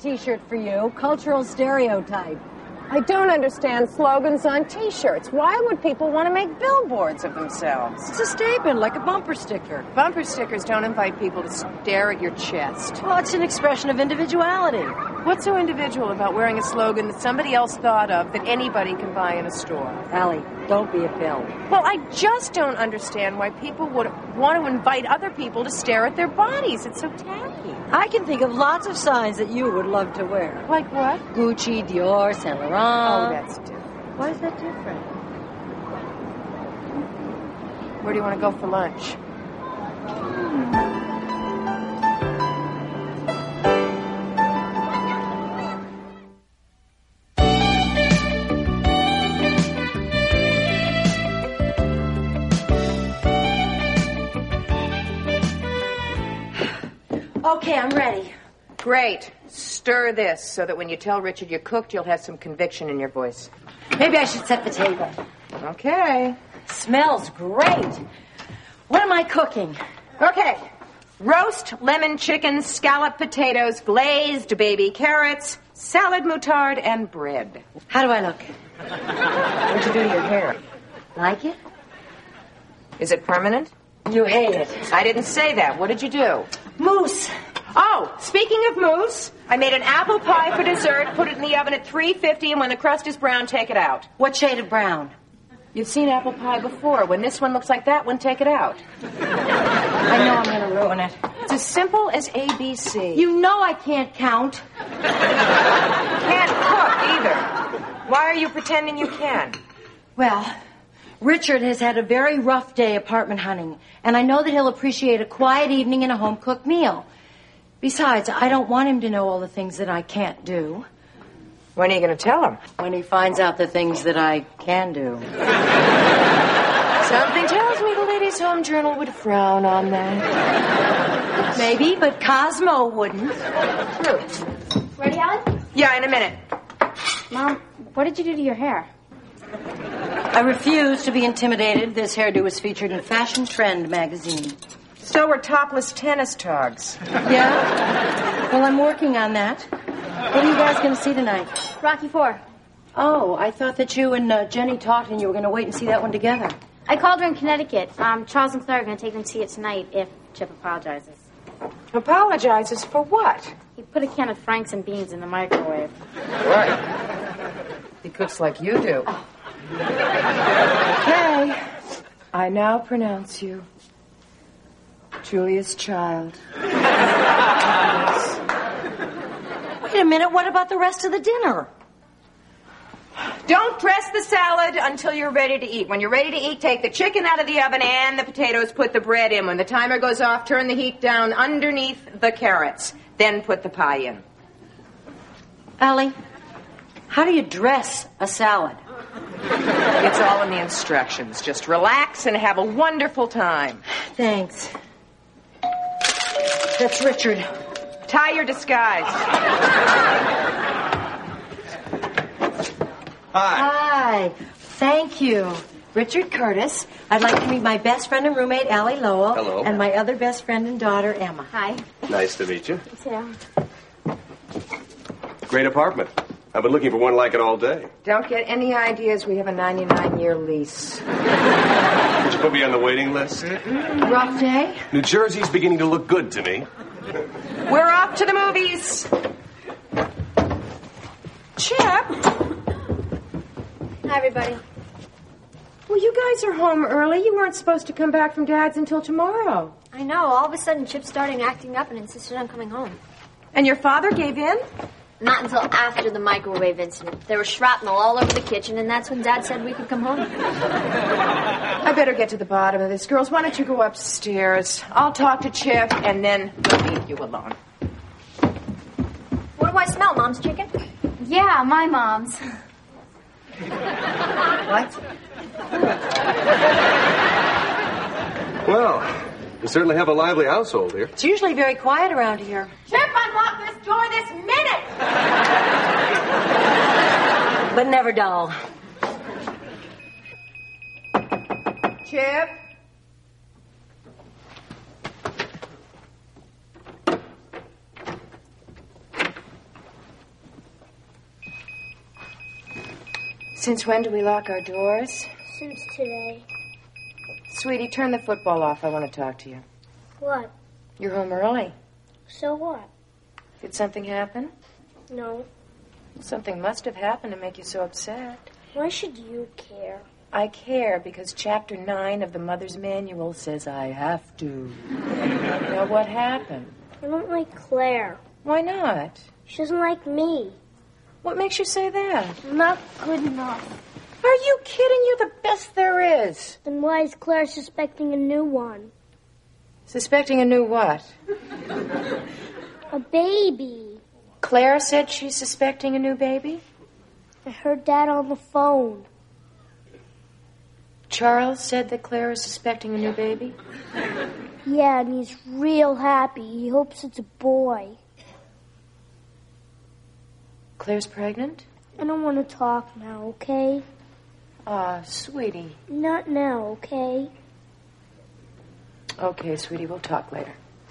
T-shirt for you. Cultural stereotype. I don't understand slogans on T-shirts. Why would people want to make billboards of themselves? It's a statement, like a bumper sticker. Bumper stickers don't invite people to stare at your chest. Well, it's an expression of individuality. What's so individual about wearing a slogan that somebody else thought of that anybody can buy in a store? Allie, don't be a pill. Well, I just don't understand why people would want to invite other people to stare at their bodies. It's so tacky. I can think of lots of signs that you would love to wear. Like what? Gucci, Dior, Saint Laurent. Oh, that's different. Why is that different? Where do you want to go for lunch? Okay, I'm ready. Great. Stir this so that when you tell Richard you're cooked, you'll have some conviction in your voice. Maybe I should set the table. Okay. Smells great. What am I cooking? Okay. Roast lemon chicken, scalloped potatoes, glazed baby carrots, salad moutarde, and bread. How do I look? What'd you do to your hair? Like it? Is it permanent? You hate it. I didn't say that. What did you do? Mousse. Oh, speaking of mousse, I made an apple pie for dessert, put it in the oven at 350, and when the crust is brown, take it out. What shade of brown? You've seen apple pie before. When this one looks like that one, take it out. I know I'm going to ruin it. It's as simple as ABC. You know I can't count. Can't cook either. Why are you pretending you can? Well, Richard has had a very rough day apartment hunting, and I know that he'll appreciate a quiet evening and a home-cooked meal. Besides, I don't want him to know all the things that I can't do. When are you going to tell him? When he finds out the things that I can do. Something tells me the Ladies' Home Journal would frown on that. Maybe, but Cosmo wouldn't. True. Ready, Allie? Yeah, in a minute. Mom, what did you do to your hair? I refuse to be intimidated. This hairdo was featured in Fashion Trend magazine. So were topless tennis togs. Yeah? Well, I'm working on that. What are you guys going to see tonight? Rocky IV. Oh, I thought that you and Jenny talked and you were going to wait and see that one together. I called her in Connecticut. Charles and Claire are going to take them to see it tonight if Chip apologizes. Apologizes for what? He put a can of Franks and beans in the microwave. Right. He cooks like you do. Okay. I now pronounce you Julia's child. Wait a minute, what about the rest of the dinner? Don't dress the salad until you're ready to eat. When you're ready to eat, take the chicken out of the oven and the potatoes, put the bread in. When the timer goes off, turn the heat down underneath the carrots. Then put the pie in. Allie, how do you dress a salad? It's all in the instructions. Just relax and have a wonderful time. Thanks. That's Richard. Tie your disguise. Hi. Thank you. Richard Curtis. I'd like to meet my best friend and roommate, Allie Lowell. Hello. And my other best friend and daughter, Emma. Hi. Nice to meet you. Sit down. Great apartment. I've been looking for one like it all day. Don't get any ideas. We have a 99-year lease. Did you put me on the waiting list? Rough day? New Jersey's beginning to look good to me. We're off to the movies. Chip. Hi, everybody. Well, you guys are home early. You weren't supposed to come back from Dad's until tomorrow. I know. All of a sudden, Chip started acting up and insisted on coming home. And your father gave in? Not until after the microwave incident. There was shrapnel all over the kitchen, and that's when Dad said we could come home. I better get to the bottom of this. Girls, why don't you go upstairs? I'll talk to Chip, and then we'll leave you alone. What do I smell? Mom's chicken? Yeah, my mom's. What? Well, you certainly have a lively household here. It's usually very quiet around here. Chip, unlock this door this minute! But never dull. Chip? Since when do we lock our doors? Since today. Sweetie, turn the football off. I want to talk to you. What? You're home early. So what? Did something happen? No. Something must have happened to make you so upset. Why should you care? I care because Chapter 9 of the Mother's Manual says I have to. Now, what happened? I don't like Claire. Why not? She doesn't like me. What makes you say that? I'm not good enough. Are you kidding? You're the best there is. Then why is Claire suspecting a new one? Suspecting a new what? A baby. Claire said she's suspecting a new baby? I heard Dad on the phone. Charles said that Claire is suspecting a new baby? Yeah, and he's real happy. He hopes it's a boy. Claire's pregnant? I don't want to talk now, okay? Aw, sweetie. Not now, okay? Okay, sweetie, we'll talk later.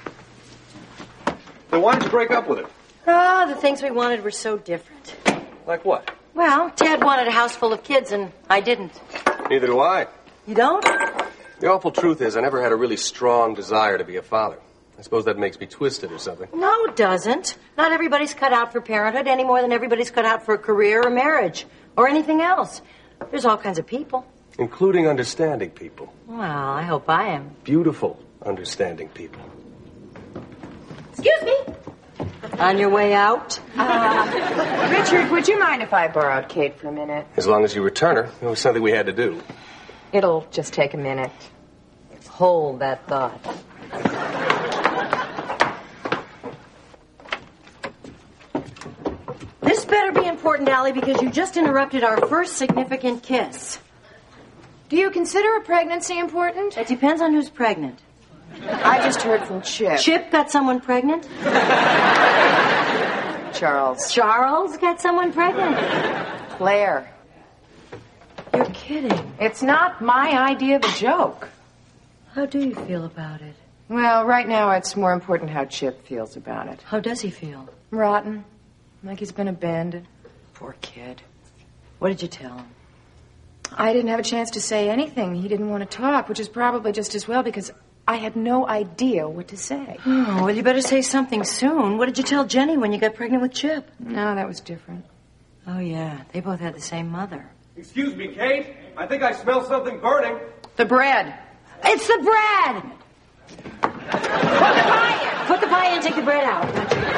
Then why did you break up with her? Oh, the things we wanted were so different. Like what? Well, Ted wanted a house full of kids, and I didn't. Neither do I. You don't? The awful truth is I never had a really strong desire to be a father. I suppose that makes me twisted or something. No, it doesn't. Not everybody's cut out for parenthood any more than everybody's cut out for a career or marriage or anything else. There's all kinds of people. Including understanding people. Well, I hope I am. Beautiful, understanding people. Excuse me. On your way out? Richard, would you mind if I borrowed Kate for a minute? As long as you return her, it was something we had to do. It'll just take a minute. Hold that thought. This better be important, Allie, because you just interrupted our first significant kiss. Do you consider a pregnancy important? It depends on who's pregnant. I just heard from Chip. Chip got someone pregnant? Charles. Charles got someone pregnant? Claire. You're kidding. It's not my idea of a joke. How do you feel about it? Well, right now it's more important how Chip feels about it. How does he feel? Rotten. Like he's been abandoned. Poor kid. What did you tell him? I didn't have a chance to say anything. He didn't want to talk, which is probably just as well because I had no idea what to say. Oh, well, you better say something soon. What did you tell Jenny when you got pregnant with Chip? No, that was different. Oh, yeah. They both had the same mother. Excuse me, Kate. I think I smell something burning. The bread. It's the bread! Put the pie in, take the bread out.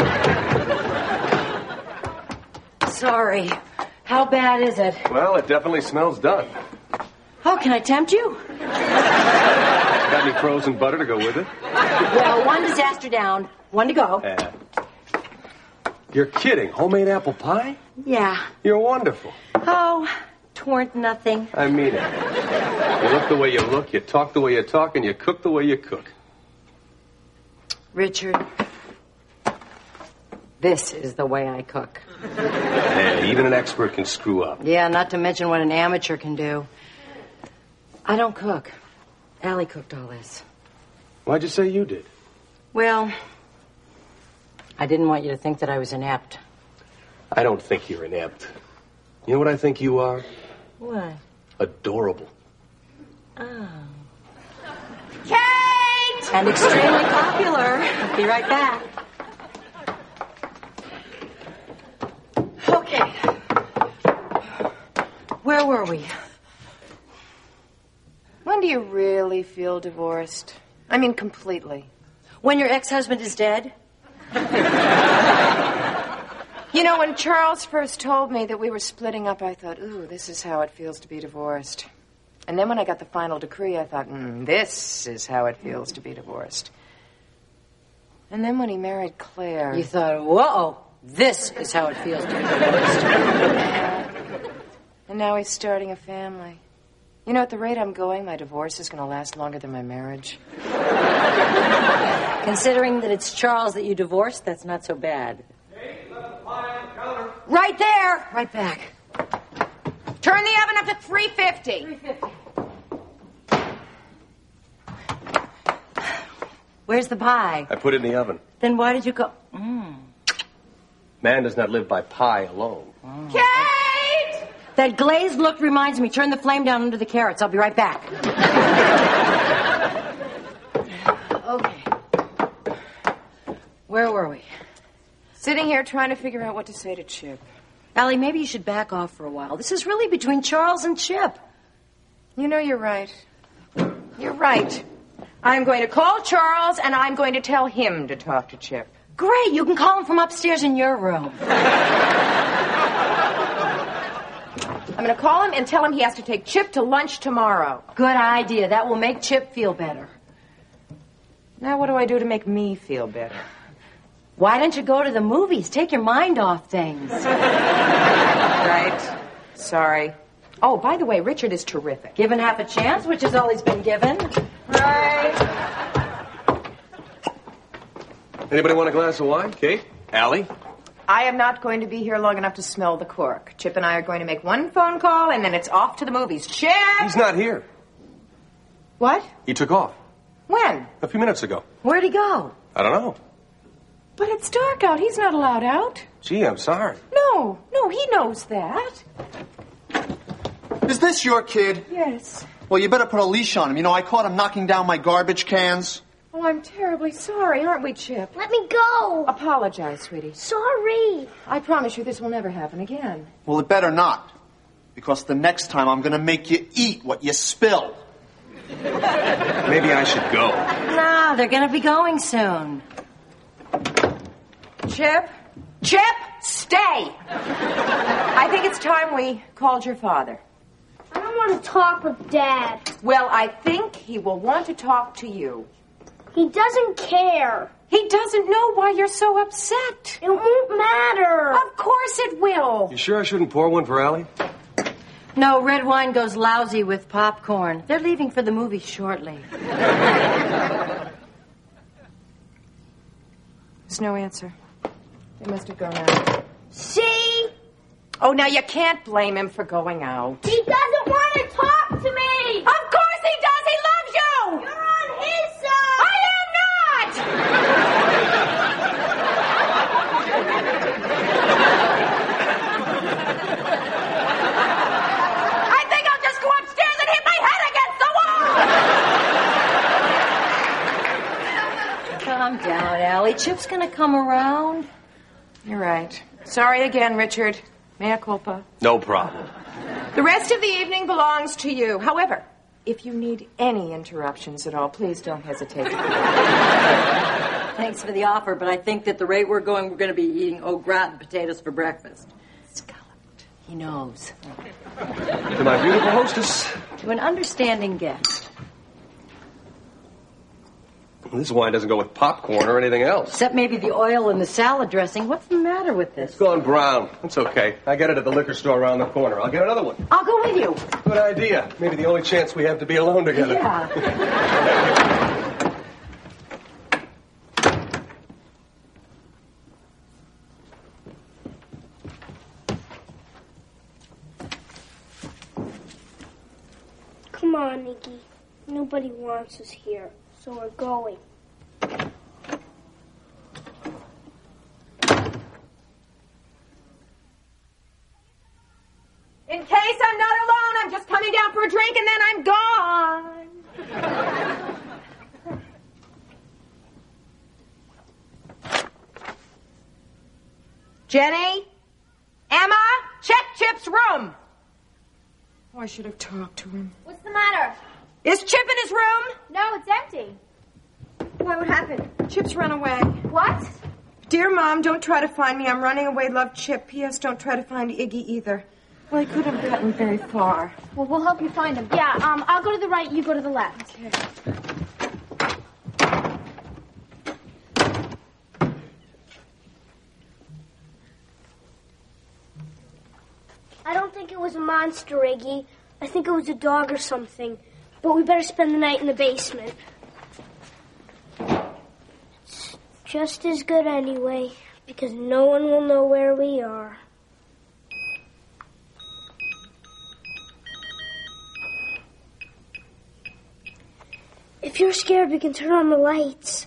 Sorry. How bad is it? Well, it definitely smells done. Oh, can I tempt you? Got any frozen butter to go with it? Well, one disaster down, one to go. You're kidding. Homemade apple pie? Yeah. You're wonderful. Oh, 'twarn't nothing. I mean it. You look the way you look, you talk the way you talk, and you cook the way you cook. Richard, this is the way I cook. Hey, even an expert can screw up. Yeah, not to mention what an amateur can do. I don't cook. Allie cooked all this. Why'd you say you did? Well, I didn't want you to think that I was inept. I don't think you're inept. You know what I think you are? What? Adorable. Oh. Kate! And extremely popular. I'll be right back. Okay. Where were we? When do you really feel divorced? I mean, completely. When your ex-husband is dead? You know, when Charles first told me that we were splitting up, I thought, ooh, this is how it feels to be divorced. And then when I got the final decree, I thought, this is how it feels to be divorced. And then when he married Claire... You thought, whoa, this is how it feels to be divorced. And now he's starting a family. You know, at the rate I'm going, my divorce is going to last longer than my marriage. Considering that it's Charles that you divorced, that's not so bad. Hey, left the pie on the counter. Right there! Right back. Turn the oven up to 350. Where's the pie? I put it in the oven. Then why did you go... Man does not live by pie alone. Kate! That glazed look reminds me. Turn the flame down under the carrots. I'll be right back. Okay. Where were we? Sitting here trying to figure out what to say to Chip. Allie, maybe you should back off for a while. This is really between Charles and Chip. You know, you're right. You're right. I'm going to call Charles, and I'm going to tell him to talk to Chip. Great. You can call him from upstairs in your room. I'm going to call him and tell him he has to take Chip to lunch tomorrow. Good idea. That will make Chip feel better. Now what do I do to make me feel better? Why don't you go to the movies? Take your mind off things. Right. Sorry. Oh, by the way, Richard is terrific. Given half a chance, which is all he's been given. Right. Anybody want a glass of wine? Kate? Allie? I am not going to be here long enough to smell the cork. Chip and I are going to make one phone call, and then it's off to the movies. Chip! He's not here. What? He took off. When? A few minutes ago. Where'd he go? I don't know. But it's dark out. He's not allowed out. Gee, I'm sorry. No, he knows that. Is this your kid? Yes. Well, you better put a leash on him. You know, I caught him knocking down my garbage cans. Oh, I'm terribly sorry, aren't we, Chip? Let me go. Apologize, sweetie. Sorry. I promise you this will never happen again. Well, it better not. Because the next time I'm going to make you eat what you spill. Maybe I should go. No, they're going to be going soon. Chip, stay! I think it's time we called your father. I don't want to talk with Dad. Well, I think he will want to talk to you. He doesn't care. He doesn't know why you're so upset. It won't matter. Of course it will. You sure I shouldn't pour one for Allie? No, red wine goes lousy with popcorn. They're leaving for the movies shortly. There's no answer. They must have gone out. See? Oh, now you can't blame him for going out. He doesn't want to talk to me. Of course he does. He loves you. You're on his side. I am not. I think I'll just go upstairs and hit my head against the wall. Calm down, Allie. Chip's going to come around. You're right. Sorry again, Richard. Mea culpa. No problem. The rest of the evening belongs to you. However, if you need any interruptions at all, please don't hesitate to call. Thanks for the offer, but I think that the rate we're going to be eating au gratin potatoes for breakfast. Scalloped. He knows. To my beautiful hostess. To an understanding guest. This wine doesn't go with popcorn or anything else. Except maybe the oil in the salad dressing. What's the matter with this? It's gone brown. It's okay. I get it at the liquor store around the corner. I'll get another one. I'll go with you. Good idea. Maybe the only chance we have to be alone together. Yeah. Come on, Nikki. Nobody wants us here, so we're going. In case I'm not alone, I'm just coming down for a drink and then I'm gone. Jenny? Emma? Check Chip's room. Oh, I should have talked to him. What's the matter? Is Chip in his room? No, it's empty. Why, what happened? Chip's run away. What? Dear Mom, don't try to find me. I'm running away. Love, Chip. P.S. Don't try to find Iggy either. Well, he could have gotten very far. Well, we'll help you find him. Yeah, I'll go to the right, you go to the left. Okay. I don't think it was a monster, Iggy. I think it was a dog or something. But we better spend the night in the basement. It's just as good anyway, because no one will know where we are. If you're scared, we can turn on the lights.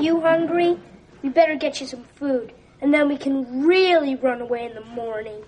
you hungry? We better get you some food, and then we can really run away in the morning.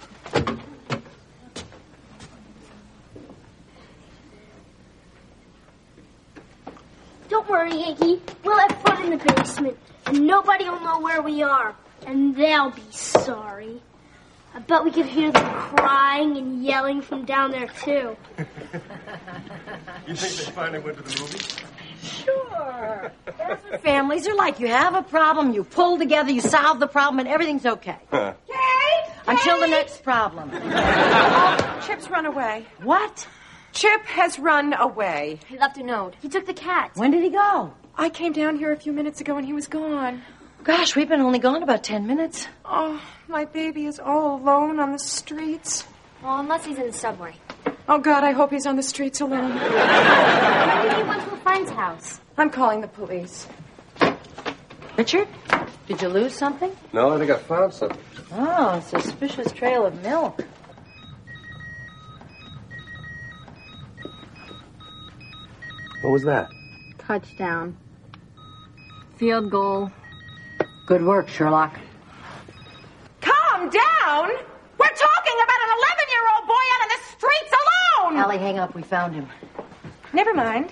Don't worry, Iggy. We'll have fun in the basement, and nobody will know where we are, and they'll be sorry. I bet we could hear them crying and yelling from down there, too. You think they finally went to the movies? Sure. That's what families are like. You have a problem, you pull together, you solve the problem, and everything's okay. Kate! Until the next problem. Oh, Chip's run away. What? Chip has run away. He left a note. He took the cat. When did he go? I came down here a few minutes ago and he was gone. Gosh, we've been only gone about 10 minutes. Oh, my baby is all alone on the streets. Well, unless he's in the subway. Oh, God, I hope he's on the streets alone. Maybe he went to a friend's house. I'm calling the police. Richard, did you lose something? No, I think I found something. Oh, a suspicious trail of milk. What was that? Touchdown. Field goal. Good work, Sherlock. Calm down! We're talking about an 11-year-old boy out on the streets alone! Allie, hang up. We found him. Never mind.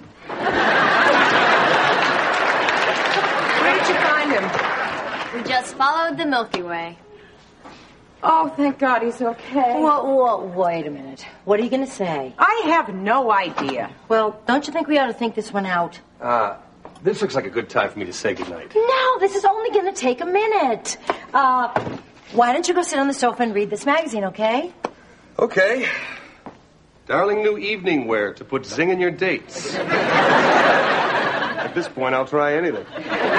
Where did you find him? We just followed the Milky Way. Oh, thank God he's okay. Whoa, wait a minute. What are you going to say? I have no idea. Well, don't you think we ought to think this one out? This looks like a good time for me to say goodnight. No, this is only going to take a minute. Why don't you go sit on the sofa and read this magazine, okay? Okay. Darling new evening wear to put zing in your dates. At this point, I'll try anything.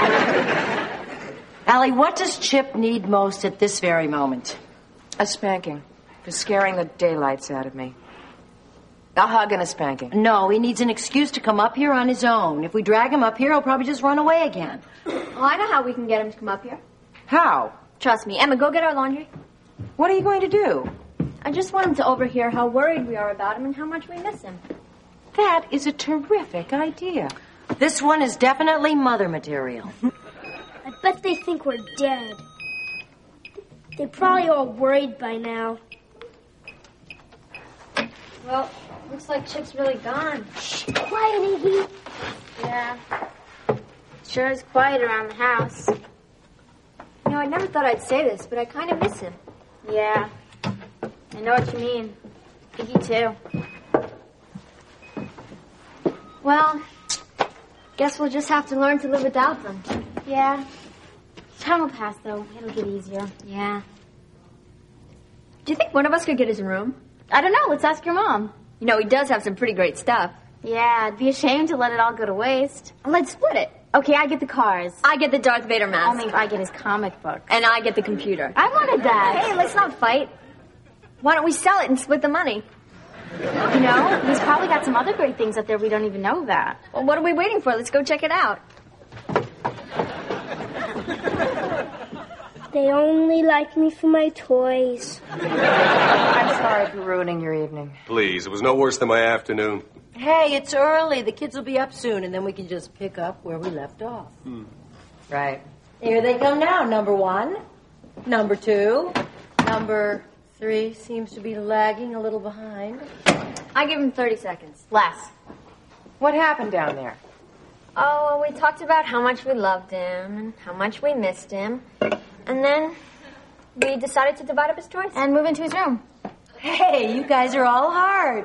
Allie, what does Chip need most at this very moment? A spanking for scaring the daylights out of me. A hug and a spanking. No, he needs an excuse to come up here on his own. If we drag him up here, he'll probably just run away again. Well, I know how we can get him to come up here. How? Trust me. Emma, go get our laundry. What are you going to do? I just want him to overhear how worried we are about him and how much we miss him. That is a terrific idea. This one is definitely mother material. I bet they think we're dead. They're probably all worried by now. Well, looks like Chip's really gone. Shh, quiet, Iggy. Yeah. Sure is quiet around the house. You know, I never thought I'd say this, but I kind of miss him. Yeah. I know what you mean. Iggy, too. Well, guess we'll just have to learn to live without them. Yeah. Time will pass, though. It'll get easier. Yeah. Do you think one of us could get his room? I don't know. Let's ask your mom. You know, he does have some pretty great stuff. Yeah, it'd be a shame to let it all go to waste. Let's split it. Okay, I get the cars. I get the Darth Vader mask. Only if I get his comic book. And I get the computer. I wanted that. Hey, let's not fight. Why don't we sell it and split the money? You know, he's probably got some other great things out there we don't even know about. Well, what are we waiting for? Let's go check it out. They only like me for my toys. I'm sorry for ruining your evening. Please, it was no worse than my afternoon. Hey, it's early. The kids will be up soon, and then we can just pick up where we left off. Right. Here they come now. Number 1, number 2, number 3 seems to be lagging a little behind. I give him 30 seconds. Less. What happened down there? Oh, we talked about how much we loved him and how much we missed him. And then we decided to divide up his toys. And move into his room. Hey, you guys are all hard.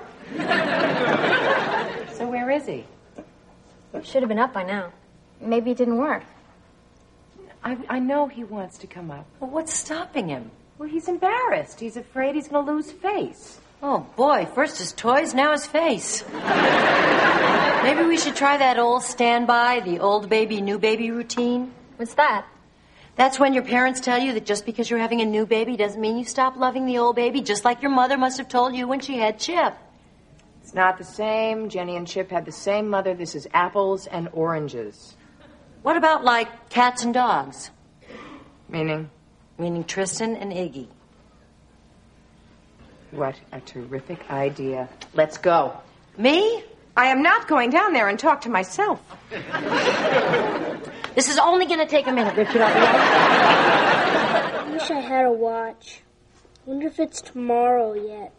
So where is he? Should have been up by now. Maybe it didn't work. I know he wants to come up. Well, what's stopping him? Well, he's embarrassed. He's afraid he's going to lose face. Oh, boy. First his toys, now his face. Maybe we should try that old standby, the old baby, new baby routine. What's that? That's when your parents tell you that just because you're having a new baby doesn't mean you stop loving the old baby, just like your mother must have told you when she had Chip. It's not the same. Jenny and Chip had the same mother. This is apples and oranges. What about, like, cats and dogs? Meaning? Meaning Tristan and Iggy. What a terrific idea. Let's go. Me? I am not going down there and talk to myself. This is only going to take a minute, Richard. I'll be right back. I wish I had a watch. Wonder if it's tomorrow yet.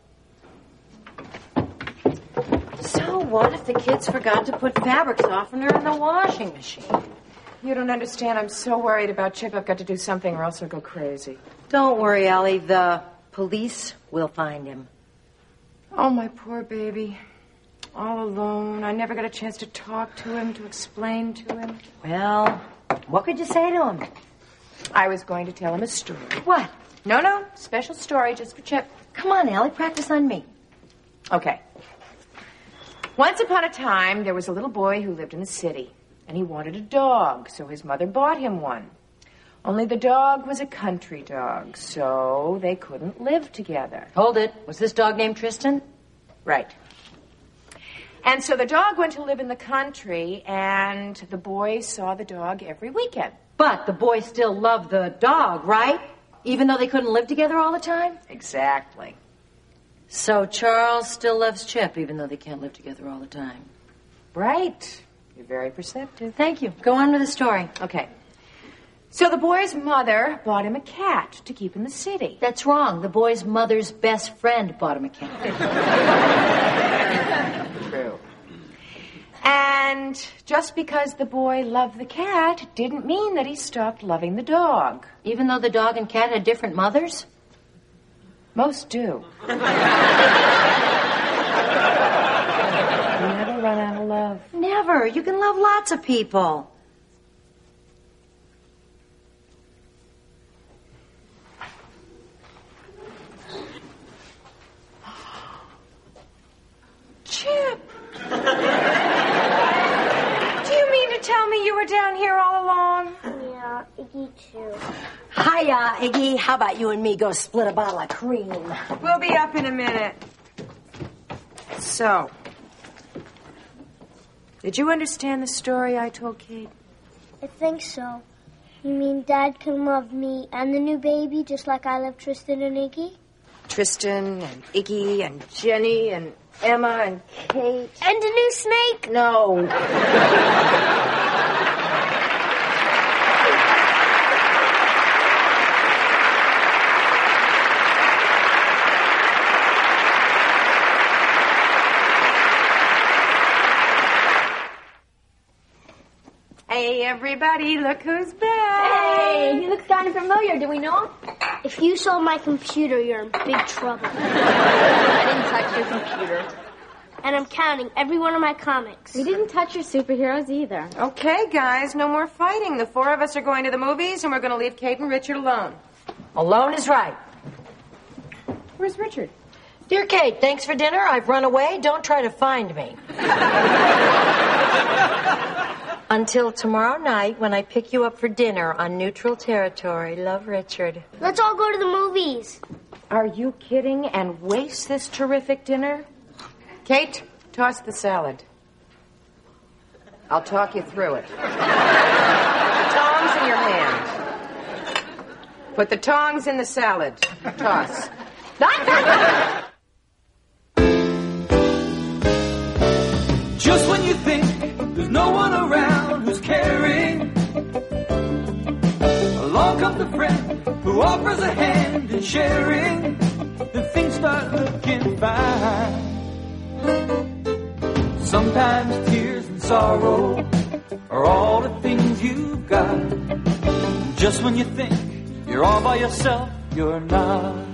So what if the kids forgot to put fabric softener in the washing machine? You don't understand. I'm so worried about Chip. I've got to do something or else he'll go crazy. Don't worry, Ellie. The police will find him. Oh, my poor baby. All alone. I never got a chance to talk to him, to explain to him. Well, what could you say to him? I was going to tell him a story. What? No. Special story just for Chip. Come on, Ellie. Practice on me. Okay. Once upon a time, there was a little boy who lived in the city, and he wanted a dog, so his mother bought him one. Only the dog was a country dog, so they couldn't live together. Hold it. Was this dog named Tristan? Right. And so the dog went to live in the country, and the boy saw the dog every weekend. But the boy still loved the dog, right? Even though they couldn't live together all the time? Exactly. So Charles still loves Chip, even though they can't live together all the time. Right. You're very perceptive. Thank you. Go on with the story. Okay. So the boy's mother bought him a cat to keep in the city. That's wrong. The boy's mother's best friend bought him a cat. True. And just because the boy loved the cat didn't mean that he stopped loving the dog. Even though the dog and cat had different mothers? Most do. You never run out of love. Never. You can love lots of people. Chip! Do you mean to tell me you were down here all along? Yeah, Iggy too. Hiya, Iggy. How about you and me go split a bottle of cream? We'll be up in a minute. So, did you understand the story I told Kate? I think so. You mean Dad can love me and the new baby just like I love Tristan and Iggy? Tristan and Iggy and Jenny and Emma and Kate. And a new snake? No. Hey, everybody, look who's back. Hey, he looks kind of familiar. Do we know him? If you saw my computer, you're in big trouble. I didn't touch your computer. And I'm counting every one of my comics. We didn't touch your superheroes either. Okay, guys, no more fighting. The four of us are going to the movies, and we're going to leave Kate and Richard alone. Alone is right. Where's Richard? Dear Kate, thanks for dinner. I've run away. Don't try to find me. Until tomorrow night when I pick you up for dinner on neutral territory. Love, Richard. Let's all go to the movies. Are you kidding? And waste this terrific dinner? Kate, toss the salad. I'll talk you through it. The tongs in your hand. Put the tongs in the salad. Toss. Just when you think there's no one around who's caring, along comes a friend who offers a hand in sharing, then things start looking fine. Sometimes tears and sorrow are all the things you've got. Just when you think you're all by yourself, you're not.